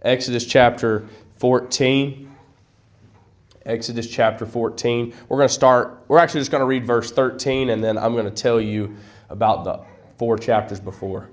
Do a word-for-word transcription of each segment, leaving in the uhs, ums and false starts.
Exodus chapter fourteen. Exodus chapter fourteen. We're going to start, we're actually just going to read verse thirteen, and then I'm going to tell you about the four chapters before.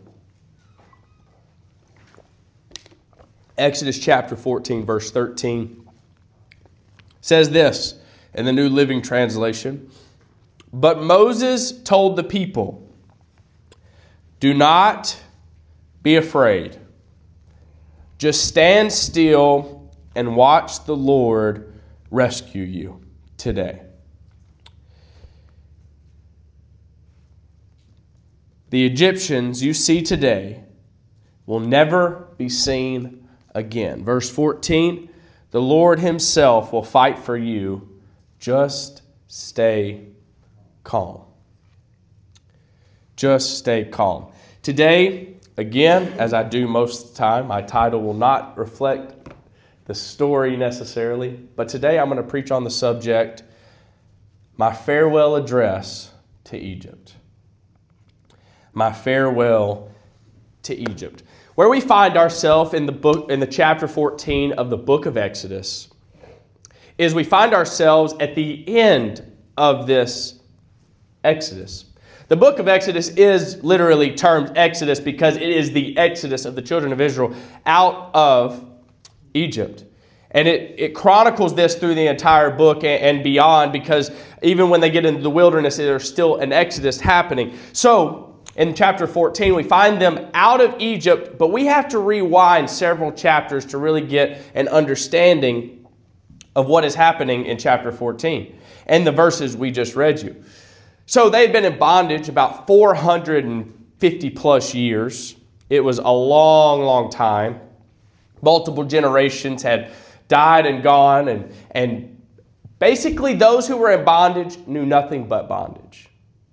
Exodus chapter fourteen, verse thirteen says this in the New Living Translation. But Moses told the people, "Do not be afraid. Just stand still and watch the Lord rescue you today." The Egyptians you see today will never be seen again. Verse fourteen, the Lord himself will fight for you. Just stay calm. Just stay calm. Today, again, as I do most of the time, my title will not reflect the story necessarily, but today I'm going to preach on the subject, my farewell address to Egypt. My farewell to Egypt. Where we find ourselves in the book, in the chapter fourteen of the book of Exodus, is we find ourselves at the end of this Exodus. The book of Exodus is literally termed Exodus because it is the exodus of the children of Israel out of Egypt. And it, it chronicles this through the entire book and, and beyond, because even when they get into the wilderness, there's still an exodus happening. So in chapter fourteen, we find them out of Egypt, but we have to rewind several chapters to really get an understanding of what is happening in chapter fourteen and the verses we just read you. So they've been in bondage about four hundred fifty plus years. It was a long, long time. Multiple generations had died and gone, and, and basically those who were in bondage knew nothing but bondage.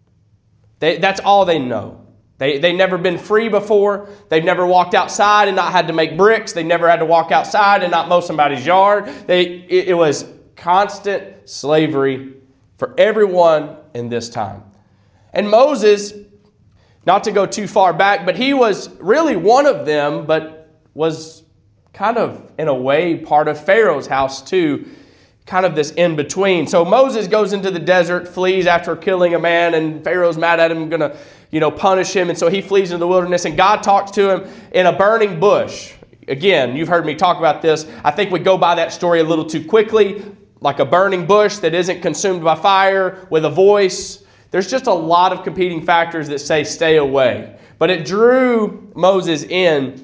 They, that's all they know. They, they've never been free before. They've never walked outside and not had to make bricks. They never had to walk outside and not mow somebody's yard. They, it, it was constant slavery for everyone in this time. And Moses, not to go too far back, but he was really one of them, but was kind of, in a way, part of Pharaoh's house too, kind of this in-between. So Moses goes into the desert, flees after killing a man, and Pharaoh's mad at him, going to, you know, punish him, and so he flees into the wilderness, and God talks to him in a burning bush. Again, you've heard me talk about this. I think we go by that story a little too quickly, like a burning bush that isn't consumed by fire with a voice. There's just a lot of competing factors that say stay away. But it drew Moses in,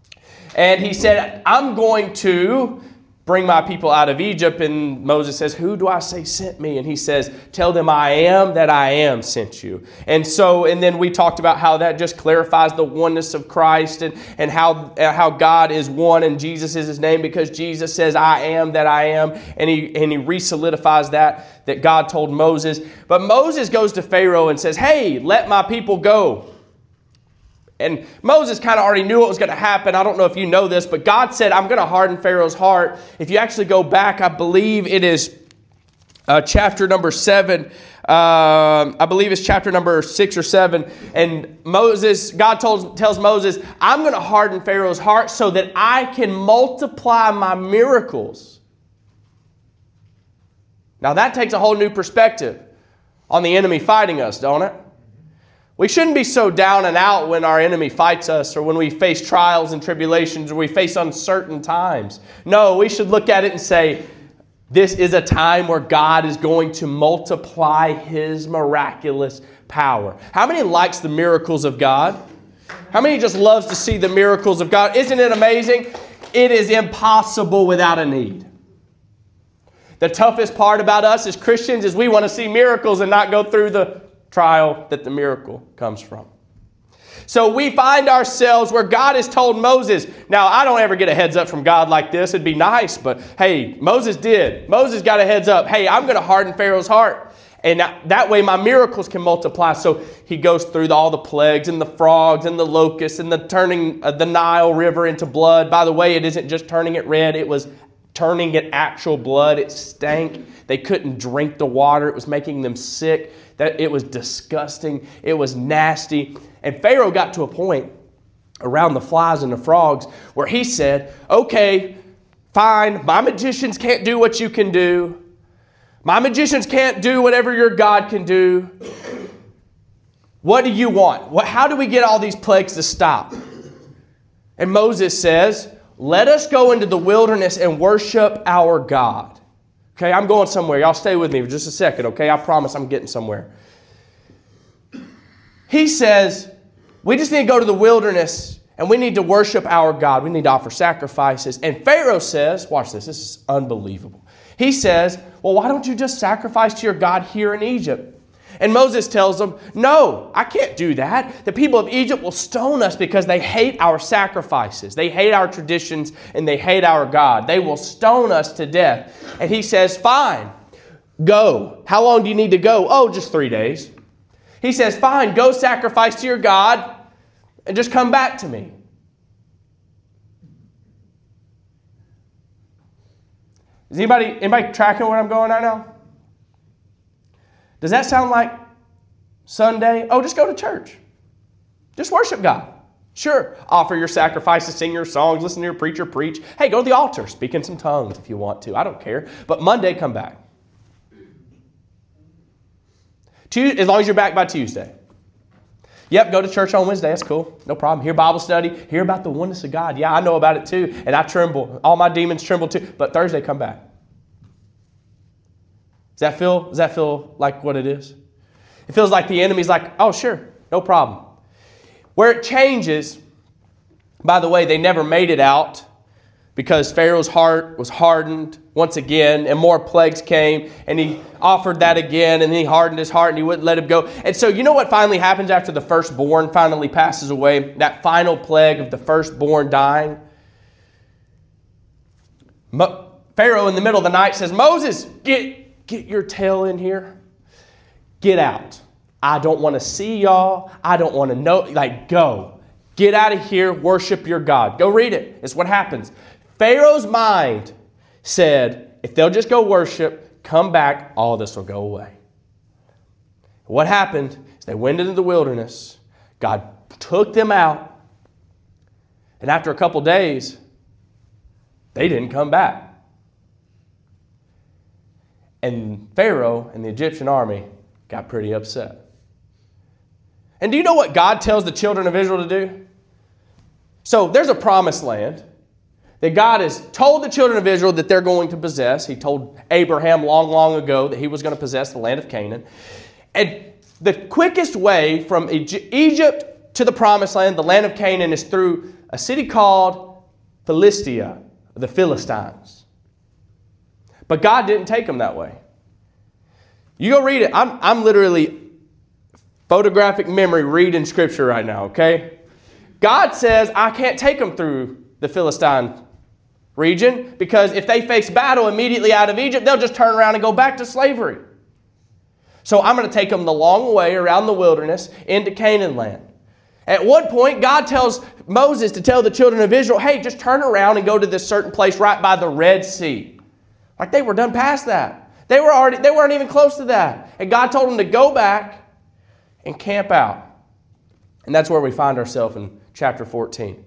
and he said, I'm going to bring my people out of Egypt. And Moses says, who do I say sent me? And he says, tell them I am that I am sent you. And so, and then we talked about how that just clarifies the oneness of Christ, and, and how, how God is one and Jesus is his name, because Jesus says, I am that I am. And he, and he re-solidifies that, that God told Moses. But Moses goes to Pharaoh and says, hey, let my people go. And Moses kind of already knew what was going to happen. I don't know if you know this, but God said, I'm going to harden Pharaoh's heart. If you actually go back, I believe it is uh, chapter number seven. Um, I believe it's chapter number six or seven. And Moses, God told, tells Moses, I'm going to harden Pharaoh's heart so that I can multiply my miracles. Now that takes a whole new perspective on the enemy fighting us, don't it? We shouldn't be so down and out when our enemy fights us, or when we face trials and tribulations, or we face uncertain times. No, we should look at it and say, this is a time where God is going to multiply his miraculous power. How many likes the miracles of God? How many just loves to see the miracles of God? Isn't it amazing? It is impossible without a need. The toughest part about us as Christians is we want to see miracles and not go through the trial that the miracle comes from. So we find ourselves where God has told Moses. Now, I don't ever get a heads up from God like this. It'd be nice, but hey, Moses did. Moses got a heads up. Hey, I'm going to harden Pharaoh's heart. And that way my miracles can multiply. So he goes through all the plagues and the frogs and the locusts and the turning of the Nile River into blood. By the way, it isn't just turning it red. It was turning it actual blood. It stank. They couldn't drink the water. It was making them sick. That it was disgusting. It was nasty. And Pharaoh got to a point around the flies and the frogs, where he said, okay, fine, my magicians can't do what you can do. My magicians can't do whatever your God can do. What do you want? What, how do we get all these plagues to stop? And Moses says, let us go into the wilderness and worship our God. Okay, I'm going somewhere. Y'all stay with me for just a second, okay? I promise I'm getting somewhere. He says, we just need to go to the wilderness and we need to worship our God. We need to offer sacrifices. And Pharaoh says, watch this, this is unbelievable. He says, well, why don't you just sacrifice to your God here in Egypt? And Moses tells them, no, I can't do that. The people of Egypt will stone us because they hate our sacrifices. They hate our traditions and they hate our God. They will stone us to death. And he says, fine, go. How long do you need to go? Oh, just three days. He says, fine, go sacrifice to your God and just come back to me. Is anybody, anybody tracking where I'm going right now? Does that sound like Sunday? Oh, just go to church. Just worship God. Sure, offer your sacrifices, sing your songs, listen to your preacher preach. Hey, go to the altar, speak in some tongues if you want to. I don't care. But Monday, come back. Tuesday, as long as you're back by Tuesday. Yep, go to church on Wednesday. That's cool. No problem. Hear Bible study. Hear about the oneness of God. Yeah, I know about it too. And I tremble. All my demons tremble too. But Thursday, come back. Does that feel, does that feel like what it is? It feels like the enemy's like, oh, sure, no problem. Where it changes, by the way, they never made it out because Pharaoh's heart was hardened once again and more plagues came and he offered that again and then he hardened his heart and he wouldn't let him go. And so you know what finally happens after the firstborn finally passes away? That final plague of the firstborn dying? Mo- Pharaoh in the middle of the night says, Moses, get... Get your tail in here. Get out. I don't want to see y'all. I don't want to know. Like, go. Get out of here. Worship your God. Go read it. It's what happens. Pharaoh's mind said, if they'll just go worship, come back, all this will go away. What happened is they went into the wilderness. God took them out. And after a couple days, they didn't come back. And Pharaoh and the Egyptian army got pretty upset. And do you know what God tells the children of Israel to do? So there's a promised land that God has told the children of Israel that they're going to possess. He told Abraham long, long ago that he was going to possess the land of Canaan. And the quickest way from Egypt to the promised land, the land of Canaan, is through a city called Philistia, the Philistines. But God didn't take them that way. You go read it. I'm, I'm literally photographic memory reading Scripture right now, okay? God says, I can't take them through the Philistine region because if they face battle immediately out of Egypt, they'll just turn around and go back to slavery. So I'm going to take them the long way around the wilderness into Canaan land. At one point, God tells Moses to tell the children of Israel, hey, just turn around and go to this certain place right by the Red Sea. Like they were done past that. They were already, they weren't even close to that. And God told them to go back and camp out. And that's where we find ourselves in chapter fourteen.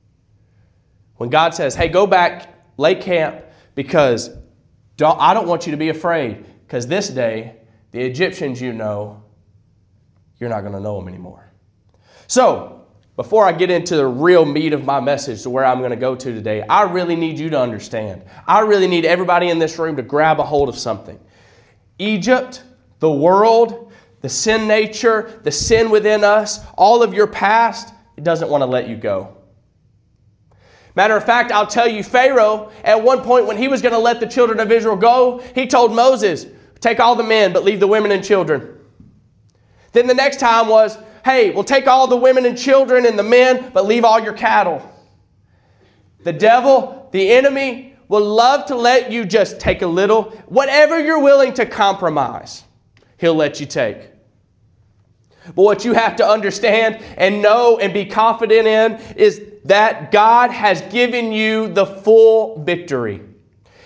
When God says, hey, go back, lay camp, because don't, I don't want you to be afraid. Because this day, the Egyptians you know, you're not going to know them anymore. So, before I get into the real meat of my message to where I'm going to go to today, I really need you to understand. I really need everybody in this room to grab a hold of something. Egypt, the world, the sin nature, the sin within us, all of your past, it doesn't want to let you go. Matter of fact, I'll tell you, Pharaoh, at one point when he was going to let the children of Israel go, he told Moses, take all the men, but leave the women and children. Then the next time was, hey, we'll take all the women and children and the men, but leave all your cattle. The devil, the enemy, will love to let you just take a little. Whatever you're willing to compromise, he'll let you take. But what you have to understand and know and be confident in is that God has given you the full victory.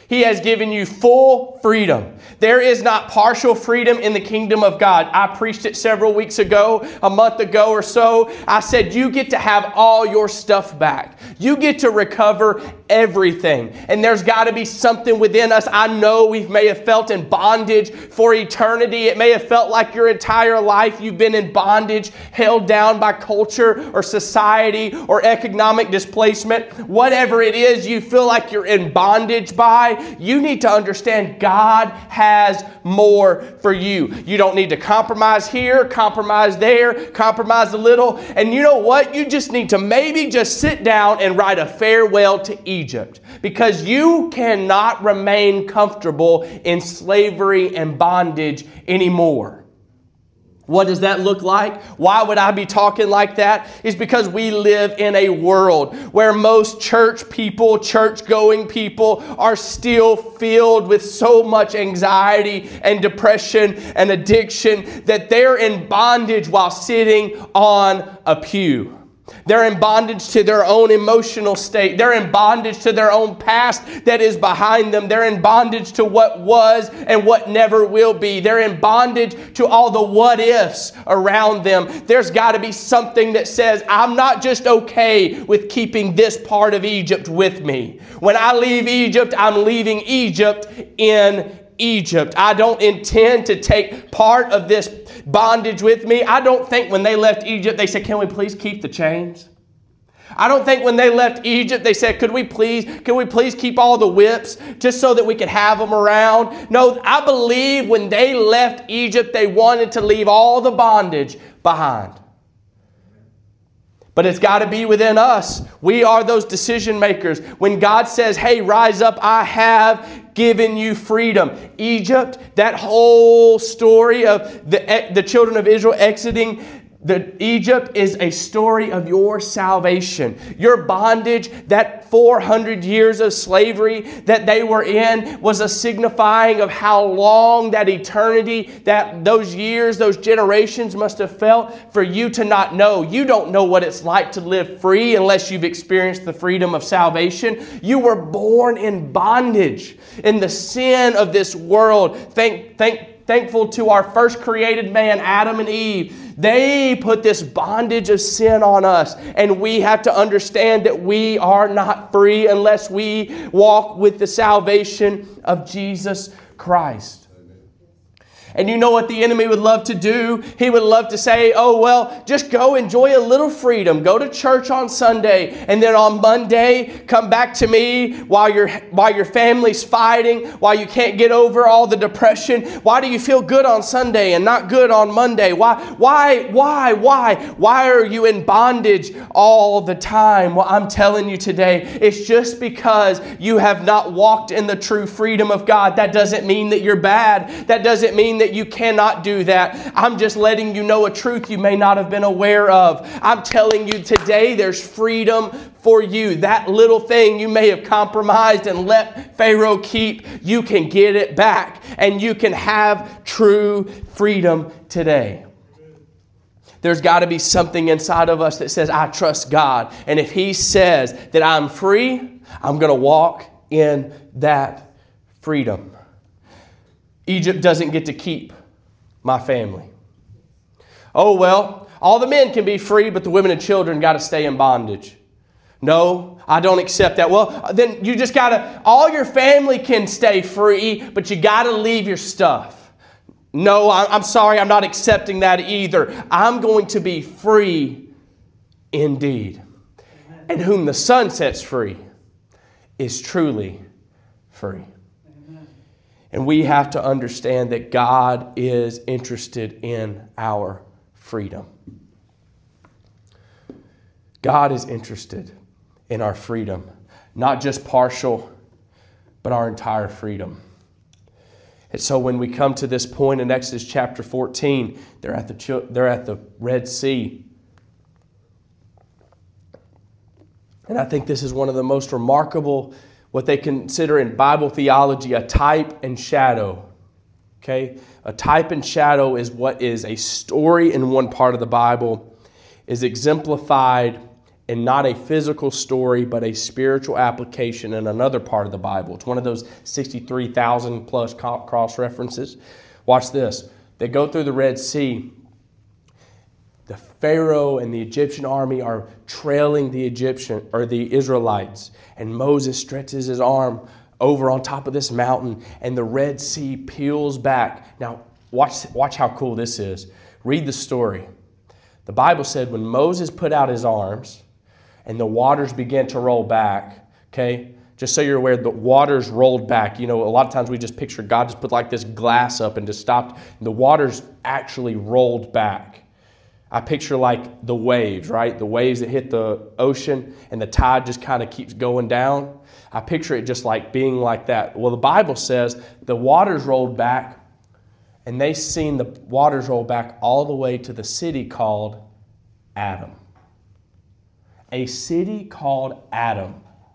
He has given you full freedom. There is not partial freedom in the kingdom of God. I preached it several weeks ago, a month ago or so. I said you get to have all your stuff back. You get to recover everything. And there's got to be something within us. I know we may have felt in bondage for eternity. It may have felt like your entire life you've been in bondage, held down by culture or society or economic displacement. Whatever it is you feel like you're in bondage by, you need to understand God has more for you. You don't need to compromise here, compromise there, compromise a little. And you know what? You just need to maybe just sit down and write a farewell to Egypt, because you cannot remain comfortable in slavery and bondage anymore. What does that look like? Why would I be talking like that? It's because we live in a world where most church people, church-going people are still filled with so much anxiety and depression and addiction that they're in bondage while sitting on a pew. They're in bondage to their own emotional state. They're in bondage to their own past that is behind them. They're in bondage to what was and what never will be. They're in bondage to all the what ifs around them. There's got to be something that says, I'm not just okay with keeping this part of Egypt with me. When I leave Egypt, I'm leaving Egypt in Egypt. I don't intend to take part of this bondage with me. I don't think when they left Egypt, they said, can we please keep the chains? I don't think when they left Egypt, they said, could we please, can we please keep all the whips just so that we could have them around? No, I believe when they left Egypt, they wanted to leave all the bondage behind. But it's got to be within us. We are those decision makers. When God says, hey, rise up, I have given you freedom. Egypt, that whole story of the, the children of Israel exiting The Egypt is a story of your salvation. Your bondage, that four hundred years of slavery that they were in, was a signifying of how long that eternity, that those years, those generations must have felt for you to not know. You don't know what it's like to live free unless you've experienced the freedom of salvation. You were born in bondage, in the sin of this world. Thank, thank, thankful to our first created man, Adam and Eve. They put this bondage of sin on us, and we have to understand that we are not free unless we walk with the salvation of Jesus Christ. And you know what the enemy would love to do? He would love to say, oh, well, just go enjoy a little freedom. Go to church on Sunday, and then on Monday, come back to me while, your while your family's fighting, while you can't get over all the depression. Why do you feel good on Sunday and not good on Monday? Why, why, why, why? Why are you in bondage all the time? Well, I'm telling you today, it's just because you have not walked in the true freedom of God. That doesn't mean that you're bad. That doesn't mean that you cannot do that. I'm just letting you know a truth you may not have been aware of. I'm telling you today there's freedom for you. That little thing you may have compromised and let Pharaoh keep, you can get it back, and you can have true freedom today. There's got to be something inside of us that says, I trust God. And if He says that I'm free, I'm going to walk in that freedom. Egypt doesn't get to keep my family. Oh, well, all the men can be free, but the women and children got to stay in bondage. No, I don't accept that. Well, then you just got to, all your family can stay free, but you got to leave your stuff. No, I'm sorry, I'm not accepting that either. I'm going to be free indeed. And whom the Son sets free is truly free. And we have to understand that God is interested in our freedom. God is interested in our freedom. Not just partial, but our entire freedom. And so when we come to this point in Exodus chapter fourteen, they're at the, they're at the Red Sea. And I think this is one of the most remarkable, what they consider in Bible theology, a type and shadow. Okay? A type and shadow is what is a story in one part of the Bible, is exemplified and not a physical story, but a spiritual application in another part of the Bible. It's one of those sixty-three thousand plus cross references. Watch this. They go through the Red Sea. The Pharaoh and the Egyptian army are trailing the Egyptian or the Israelites, and Moses stretches his arm over on top of this mountain, and the Red Sea peels back. Now, watch, watch how cool this is. Read the story. The Bible said when Moses put out his arms and the waters began to roll back, okay, just so you're aware, the waters rolled back. You know, a lot of times we just picture God just put like this glass up and just stopped. The waters actually rolled back. I picture like the waves, right? The waves that hit the ocean and the tide just kind of keeps going down. I picture it just like being like that. Well, the Bible says the waters rolled back, and they seen the waters roll back all the way to the city called Adam. A city called Adam.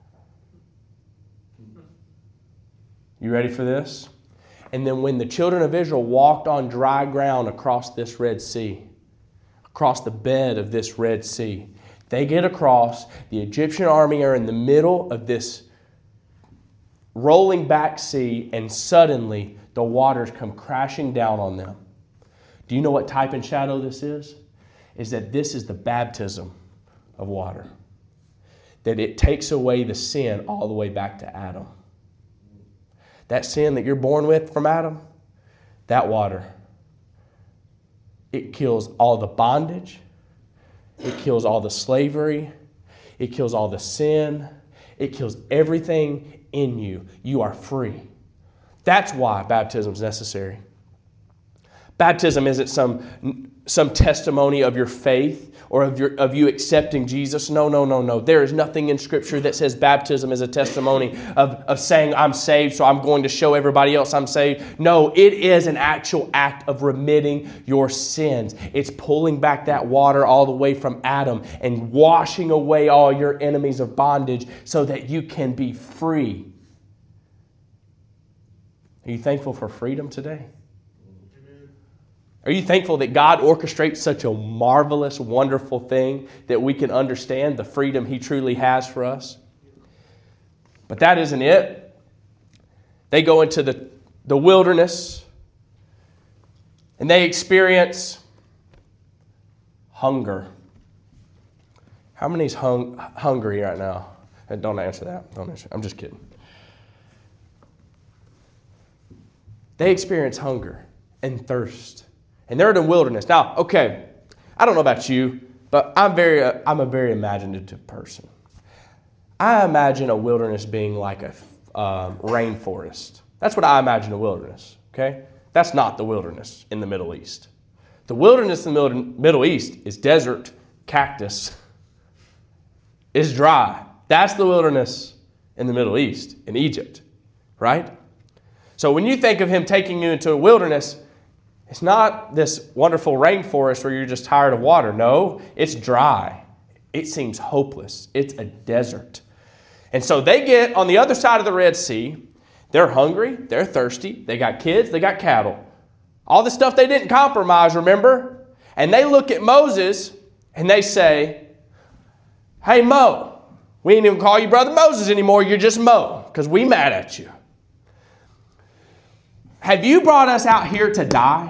You ready for this? And then when the children of Israel walked on dry ground across this Red Sea, across the bed of this Red Sea, they get across, the Egyptian army are in the middle of this rolling back sea, and suddenly the waters come crashing down on them. Do you know what type and shadow this is? Is that this is the baptism of water. That it takes away the sin all the way back to Adam. That sin that you're born with from Adam, that water, it kills all the bondage. It kills all the slavery. It kills all the sin. It kills everything in you. You are free. That's why baptism is necessary. Baptism isn't some, some testimony of your faith or of, your, of you accepting Jesus. No, no, no, no. There is nothing in Scripture that says baptism is a testimony of, of saying I'm saved, so I'm going to show everybody else I'm saved. No, it is an actual act of remitting your sins. It's pulling back that water all the way from Adam and washing away all your enemies of bondage so that you can be free. Are you thankful for freedom today? Are you thankful that God orchestrates such a marvelous, wonderful thing that we can understand the freedom He truly has for us? But that isn't it. They go into the, the wilderness and they experience hunger. How many's hung, hungry right now? And don't answer that. Don't answer. I'm just kidding. They experience hunger and thirst. And they're in the wilderness. Now, okay, I don't know about you, but I'm very, uh, I'm a very imaginative person. I imagine a wilderness being like a um, rainforest. That's what I imagine a wilderness, okay? That's not the wilderness in the Middle East. The wilderness in the Middle East is desert, cactus, is dry. That's the wilderness in the Middle East, in Egypt, right? So when you think of Him taking you into a wilderness, it's not this wonderful rainforest where you're just tired of water. No, it's dry. It seems hopeless. It's a desert. And so they get on the other side of the Red Sea. They're hungry. They're thirsty. They got kids. They got cattle. All the stuff they didn't compromise, remember? And they look at Moses and they say, hey, Mo, we ain't even call you Brother Moses anymore. You're just Mo because we mad at you. Have you brought us out here to die?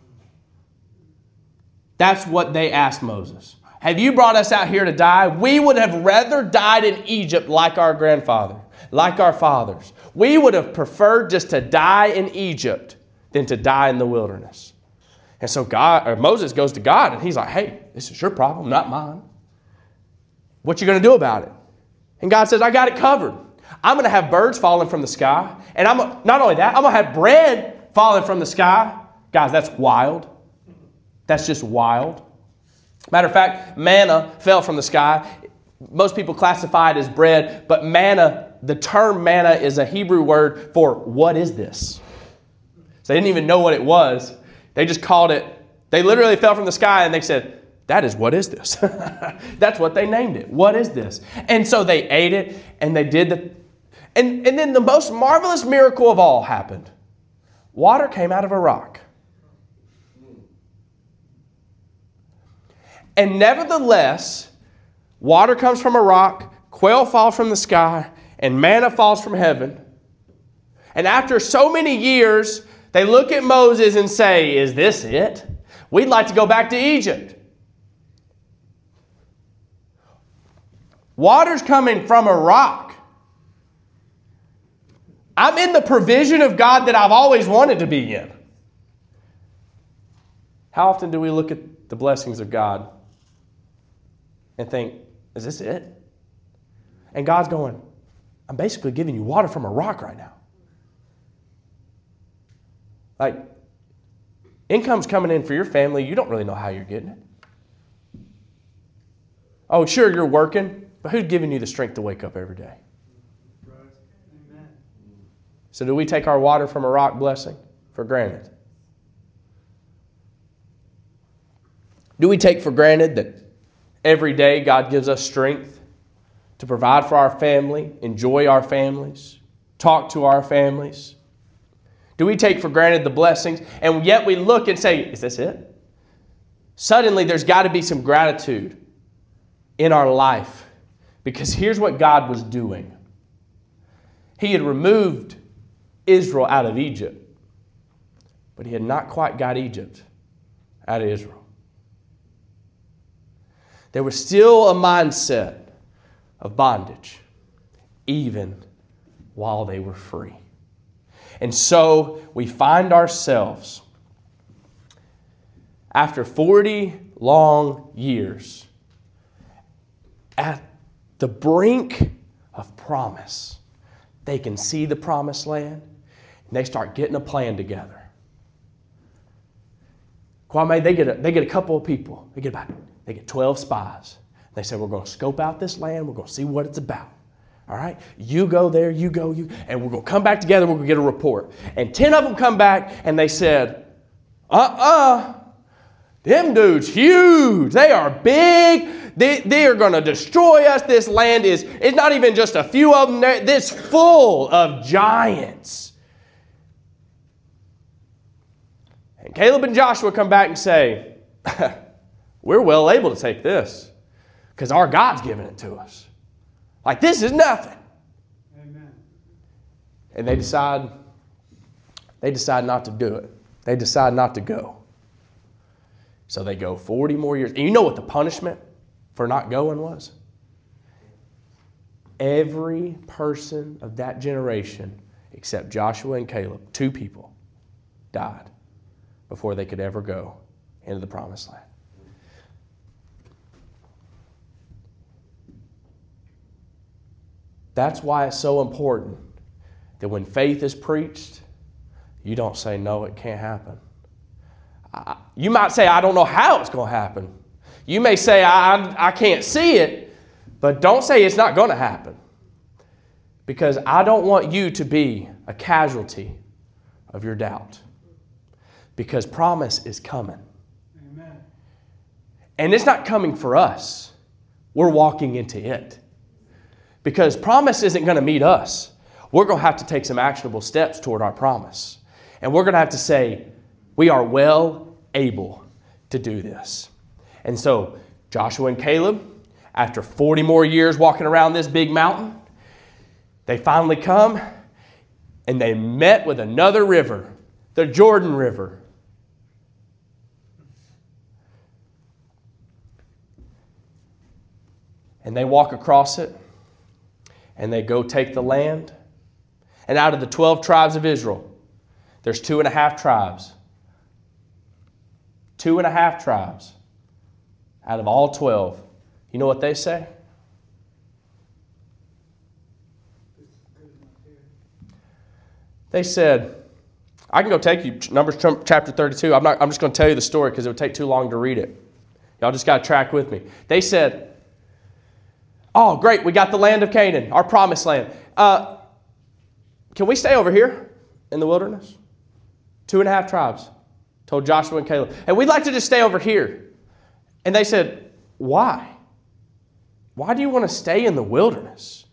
That's what they asked Moses. Have you brought us out here to die? We would have rather died in Egypt like our grandfather, like our fathers. We would have preferred just to die in Egypt than to die in the wilderness. And so God, or Moses goes to God and he's like, hey, this is your problem, not mine. What you going to do about it? And God says, I got it covered. I'm going to have birds falling from the sky. And I'm not only that, I'm going to have bread falling from the sky. Guys, that's wild. That's just wild. Matter of fact, manna fell from the sky. Most people classify it as bread, but manna, the term manna is a Hebrew word for what is this? So they didn't even know what it was. They just called it, they literally fell from the sky and they said, that is, what is this? That's what they named it. What is this? And so they ate it and they did the, and, and then the most marvelous miracle of all happened. Water came out of a rock. And nevertheless, water comes from a rock, quail fall from the sky, and manna falls from heaven. And after so many years, they look at Moses and say, is this it? We'd like to go back to Egypt. Water's coming from a rock. I'm in the provision of God that I've always wanted to be in. How often do we look at the blessings of God and think, is this it? And God's going, I'm basically giving you water from a rock right now. Like, income's coming in for your family. You don't really know how you're getting it. Oh, sure, you're working, but who's giving you the strength to wake up every day? Amen. So do we take our water from a rock blessing for granted? Do we take for granted that every day God gives us strength to provide for our family, enjoy our families, talk to our families? Do we take for granted the blessings, and yet we look and say, is this it? Suddenly there's got to be some gratitude in our life, because here's what God was doing. He had removed Israel out of Egypt, but he had not quite got Egypt out of Israel. There was still a mindset of bondage, even while they were free. And so we find ourselves, after forty long years, at the brink of promise. They can see the promised land, and they start getting a plan together. Kwame, they get a, they get a couple of people. They get about they get twelve spies. They say, we're going to scope out this land. We're going to see what it's about. All right? You go there, you go, you, and we're going to come back together. We're going to get a report. And ten of them come back, and they said, uh-uh. Them dudes huge. They are big. They, they are going to destroy us. This land is, it's not even just a few of them. It's full of giants. And Caleb and Joshua come back and say, we're well able to take this because our God's given it to us. Like, this is nothing. Amen. And they decide, they decide not to do it. They decide not to go. So they go forty more years. And you know what the punishment for not going was? Every person of that generation, except Joshua and Caleb, two people, died before they could ever go into the promised land. That's why it's so important that when faith is preached, you don't say, no, it can't happen. I, you might say, I don't know how it's going to happen. You may say, I, I can't see it, but don't say it's not going to happen. Because I don't want you to be a casualty of your doubt. Because promise is coming. Amen. And it's not coming for us. We're walking into it. Because promise isn't going to meet us. We're going to have to take some actionable steps toward our promise. And we're going to have to say, we are well able to do this. And so Joshua and Caleb, after forty more years walking around this big mountain, they finally come and they met with another river, the Jordan River. And they walk across it and they go take the land. And out of the twelve tribes of Israel, there's two and a half tribes. Two and a half tribes out of all twelve. You know what they say? They said, I can go take you, Numbers chapter thirty-two. I'm not. I'm just going to tell you the story because it would take too long to read it. Y'all just got to track with me. They said, oh, great, we got the land of Canaan, our promised land. Uh, can we stay over here in the wilderness? Two and a half tribes told Joshua and Caleb, and we'd like to just stay over here. And they said, why? Why do you want to stay in the wilderness?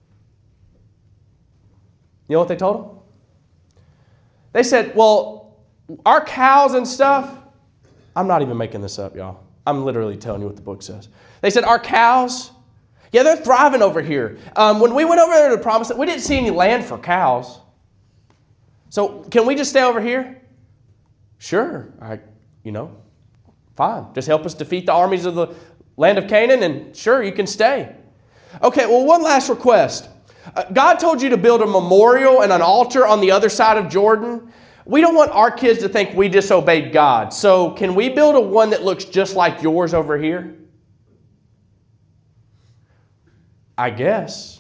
You know what they told them? They said, well, our cows and stuff, I'm not even making this up, y'all. I'm literally telling you what the book says. They said, our cows Yeah, they're thriving over here. Um, when we went over there to the promised land, we didn't see any land for cows. So can we just stay over here? Sure. I, you know, fine. Just help us defeat the armies of the land of Canaan, and sure, you can stay. Okay, well, one last request. Uh, God told you to build a memorial and an altar on the other side of Jordan. We don't want our kids to think we disobeyed God. So can we build a one that looks just like yours over here? I guess.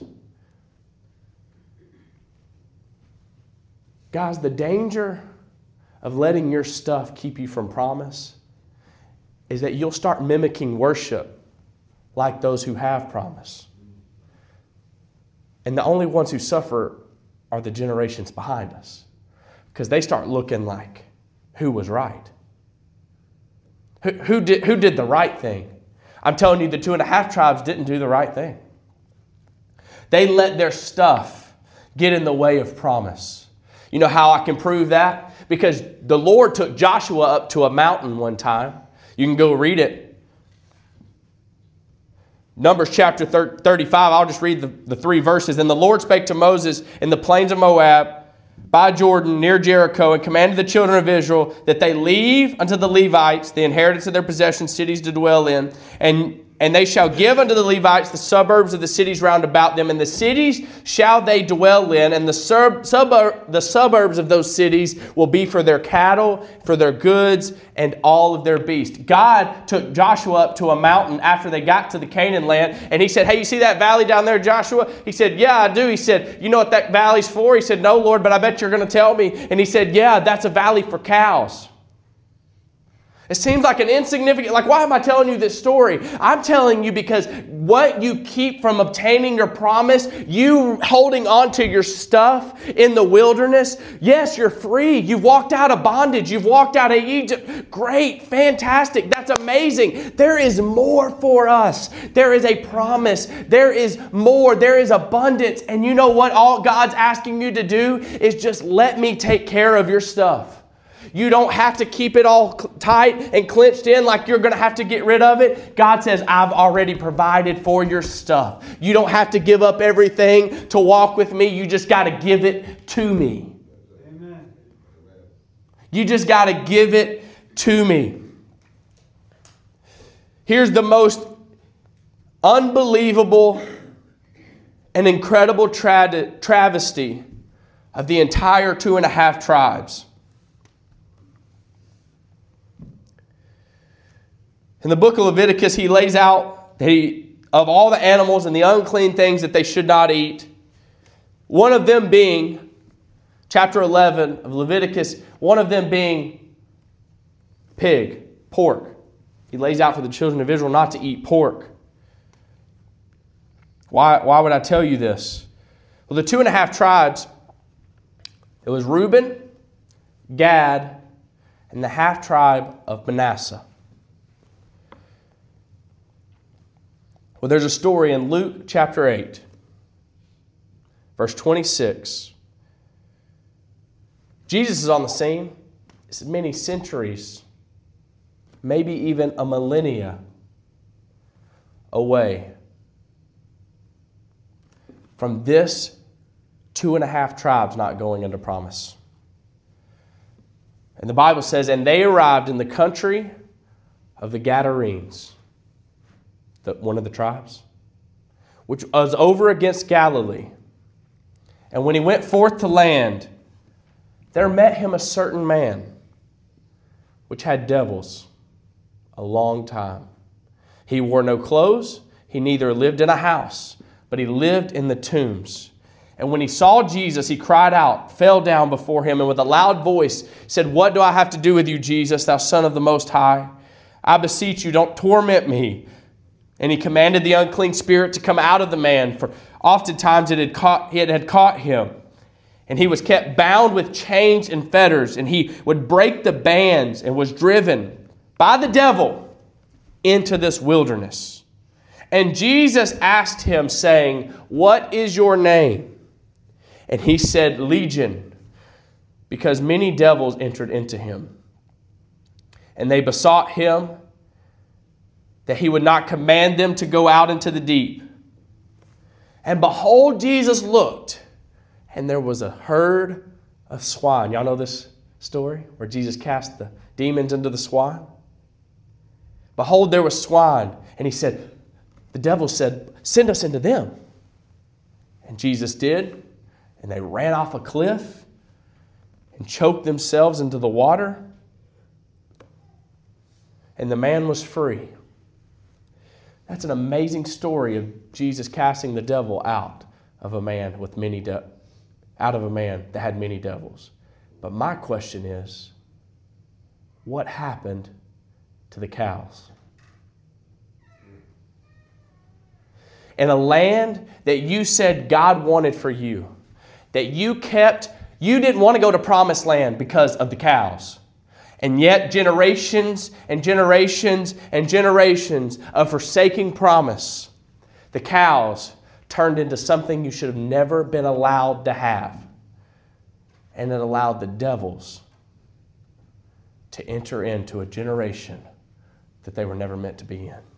Guys, the danger of letting your stuff keep you from promise is that you'll start mimicking worship like those who have promise. And the only ones who suffer are the generations behind us, because they start looking like who was right. Who, who, did, who did the right thing? I'm telling you, the two and a half tribes didn't do the right thing. They let their stuff get in the way of promise. You know how I can prove that? Because the Lord took Joshua up to a mountain one time. You can go read it. Numbers chapter thirty-five, I'll just read the, the three verses. And the Lord spake to Moses in the plains of Moab, by Jordan, near Jericho, and commanded the children of Israel that they leave unto the Levites the inheritance of their possession, cities to dwell in, and And they shall give unto the Levites the suburbs of the cities round about them, and the cities shall they dwell in, and the sub, suburb, the suburbs of those cities will be for their cattle, for their goods, and all of their beasts. God took Joshua up to a mountain after they got to the Canaan land, and he said, hey, you see that valley down there, Joshua? He said, yeah, I do. He said, you know what that valley's for? He said, no, Lord, but I bet you're going to tell me. And he said, yeah, that's a valley for cows. It seems like an insignificant, like, why am I telling you this story? I'm telling you because what you keep from obtaining your promise, you holding on to your stuff in the wilderness, yes, you're free. You've walked out of bondage. You've walked out of Egypt. Great, fantastic. That's amazing. There is more for us. There is a promise. There is more. There is abundance. And you know what all God's asking you to do is just let me take care of your stuff. You don't have to keep it all tight and clenched in like you're going to have to get rid of it. God says, I've already provided for your stuff. You don't have to give up everything to walk with me. You just got to give it to me. Amen. You just got to give it to me. Here's the most unbelievable and incredible tra- travesty of the entire two and a half tribes. In the book of Leviticus, he lays out that he, of all the animals and the unclean things that they should not eat, one of them being, chapter eleven of Leviticus, one of them being pig, pork. He lays out for the children of Israel not to eat pork. Why, why would I tell you this? Well, the two and a half tribes, it was Reuben, Gad, and the half tribe of Manasseh. Well, there's a story in Luke chapter eight, verse twenty-six. Jesus is on the scene. It's many centuries, maybe even a millennia away from this two and a half tribes not going into promise. And the Bible says, and they arrived in the country of the Gadarenes. The, one of the tribes, which was over against Galilee. And when he went forth to land, there met him a certain man, which had devils a long time. He wore no clothes, he neither lived in a house, but he lived in the tombs. And when he saw Jesus, he cried out, fell down before him, and with a loud voice said, what do I have to do with you, Jesus, thou Son of the Most High? I beseech you, don't torment me. And he commanded the unclean spirit to come out of the man, for oftentimes it had caught, it had caught him. And he was kept bound with chains and fetters, and he would break the bands and was driven by the devil into this wilderness. And Jesus asked him, saying, what is your name? And he said, Legion, because many devils entered into him. And they besought him that he would not command them to go out into the deep. And behold, Jesus looked, and there was a herd of swine. Y'all know this story where Jesus cast the demons into the swine? Behold, there was swine. And he said, the devil said, send us into them. And Jesus did. And they ran off a cliff and choked themselves into the water. And the man was free. That's an amazing story of Jesus casting the devil out of a man with many de- out of a man that had many devils. But my question is, what happened to the cows? In a land that you said God wanted for you, that you kept, you didn't want to go to promised land because of the cows. And yet generations and generations and generations of forsaking promise, the cows turned into something you should have never been allowed to have. And it allowed the devils to enter into a generation that they were never meant to be in.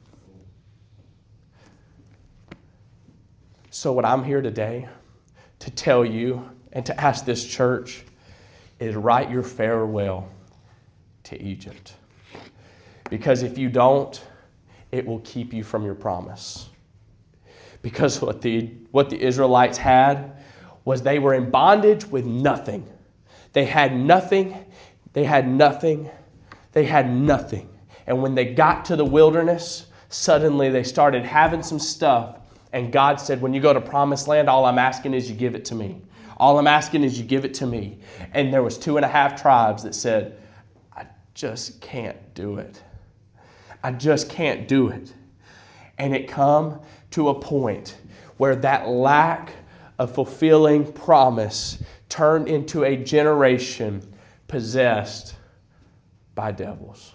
So what I'm here today to tell you and to ask this church is write your farewell to Egypt. Because if you don't, it will keep you from your promise. Because what the, what the Israelites had was they were in bondage with nothing. They had nothing. They had nothing. They had nothing. And when they got to the wilderness, suddenly they started having some stuff. And God said, when you go to promised land, all I'm asking is you give it to me. All I'm asking is you give it to me. And there was two and a half tribes that said, I just can't do it. I just can't do it. And it come to a point where that lack of fulfilling promise turned into a generation possessed by devils.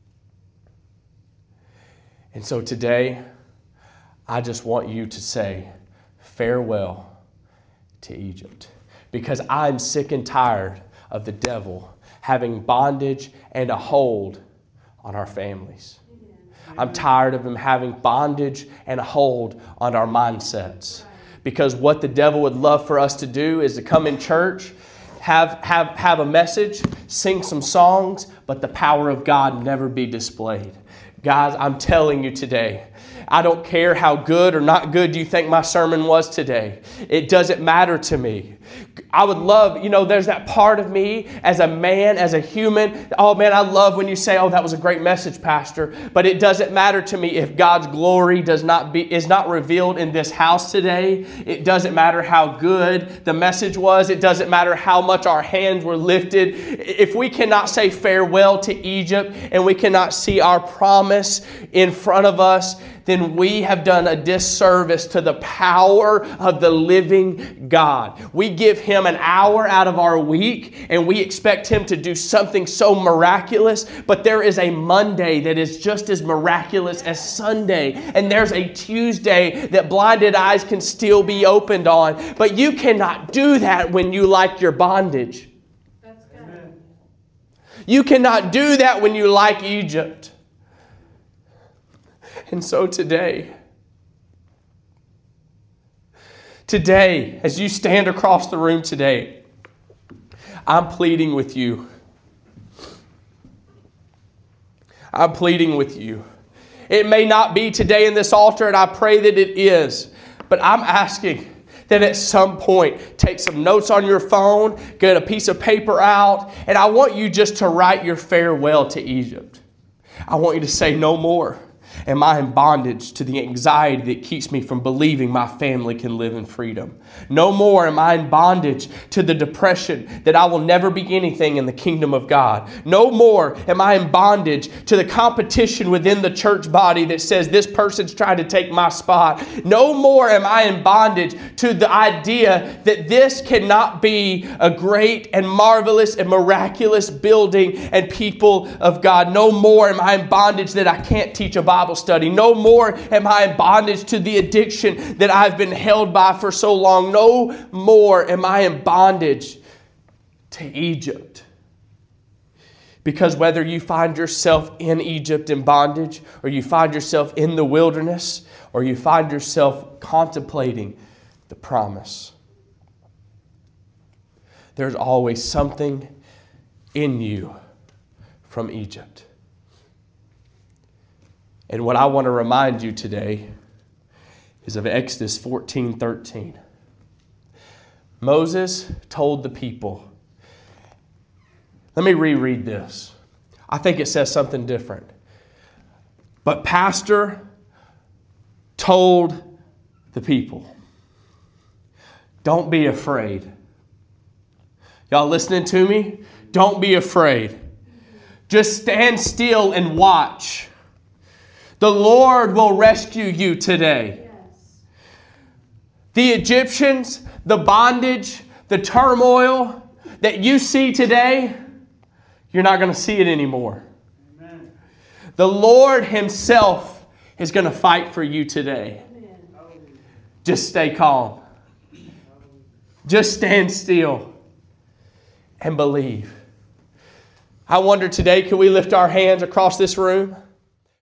And so today, I just want you to say farewell to Egypt. Because I'm sick and tired of the devil having bondage and a hold on our families. I'm tired of him having bondage and a hold on our mindsets. Because what the devil would love for us to do is to come in church, have, have, have a message, sing some songs, but the power of God never be displayed. Guys, I'm telling you today, I don't care how good or not good you think my sermon was today. It doesn't matter to me. I would love, you know, there's that part of me as a man, as a human. Oh man, I love when you say, oh, that was a great message, Pastor. But it doesn't matter to me if God's glory does not be, is not revealed in this house today. It doesn't matter how good the message was. It doesn't matter how much our hands were lifted. If we cannot say farewell to Egypt and we cannot see our promise in front of us, then we have done a disservice to the power of the living God. We give Him an hour out of our week and we expect Him to do something so miraculous, but there is a Monday that is just as miraculous as Sunday, and there's a Tuesday that blinded eyes can still be opened on, but you cannot do that when you like your bondage. That's good. You cannot do that when you like Egypt. And so today, today, as you stand across the room today, I'm pleading with you. I'm pleading with you. It may not be today in this altar, and I pray that it is, but I'm asking that at some point, take some notes on your phone, get a piece of paper out, and I want you just to write your farewell to Egypt. I want you to say no more am I in bondage to the anxiety that keeps me from believing my family can live in freedom. No more am I in bondage to the depression that I will never be anything in the kingdom of God. No more am I in bondage to the competition within the church body that says this person's trying to take my spot. No more am I in bondage to the idea that this cannot be a great and marvelous and miraculous building and people of God. No more am I in bondage that I can't teach a Bible study. No more am I in bondage to the addiction that I've been held by for so long. No more am I in bondage to Egypt. Because whether you find yourself in Egypt in bondage, or you find yourself in the wilderness, or you find yourself contemplating the promise. There's always something in you from Egypt. And what I want to remind you today is of Exodus fourteen thirteen. Moses told the people, let me reread this. I think it says something different. But Pastor told the people, don't be afraid. Y'all listening to me? Don't be afraid. Just stand still and watch. The Lord will rescue you today. Yes. The Egyptians, the bondage, the turmoil that you see today, you're not going to see it anymore. Amen. The Lord Himself is going to fight for you today. Amen. Just stay calm. Just stand still and believe. I wonder today, can we lift our hands across this room?